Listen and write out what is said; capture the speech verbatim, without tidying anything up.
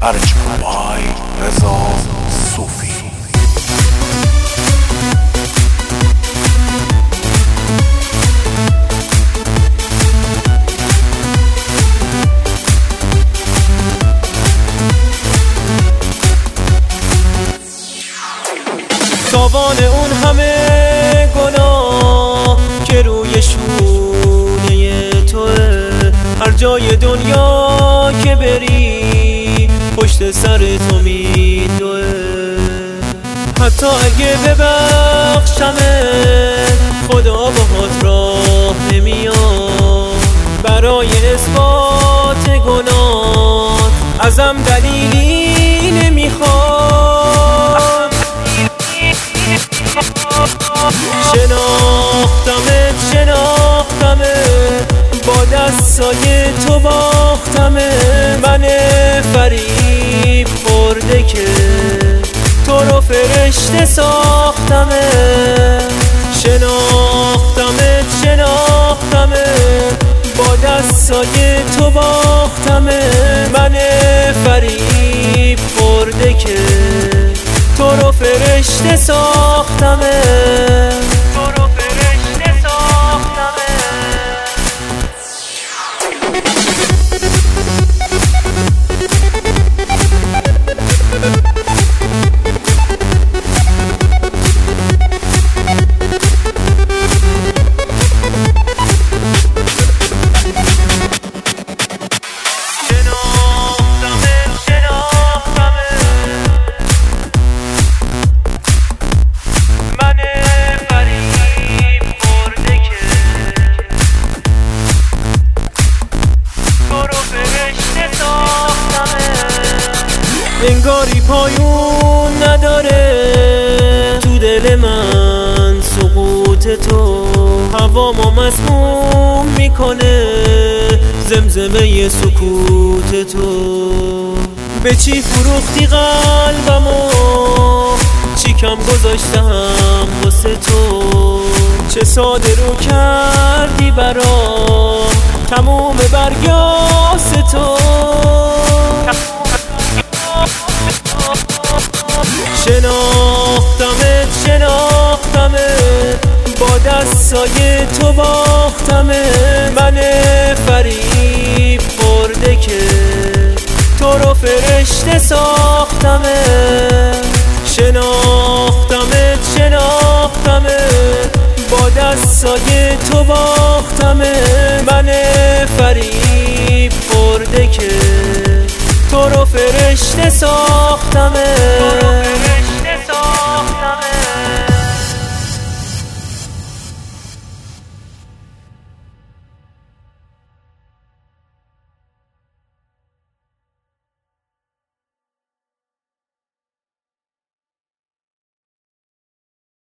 ارجمند بای رضا صوفی. تاوان اون همه گناه که روی شونه توه، هر جای دنیا که بری پشت سر تو میدوه. حتی اگه ببخشمه خدا باهات راه نمیاد، برای اثبات گناه ازم دلیلی نمیخواد. شناختمت شناختمت با دستای تو باختمت، من فریب خورده که تو رو فرشته ساختمت. شناختمت شناختمت با دستای تو باختمت، من فریب خورده که تو رو فرشته ساختمت. تو رو فرشته ساختمت. انگاری پایون نداره تو دل من سقوط تو، هوامو مسموم میکنه زمزمه سکوت تو. به چی فروختی قلبمو، چی کم گذاشتم واسه تو، چه ساده رو کردی برام تموم برگاس تو. شناختمت شناختمت با دستای تو باختمت، من فریب خورده که تو رو فرشته ساختمت. شناختمت شناختمت با دستای تو باختمت، من فریب خورده که تو رو فرشته ساختمت.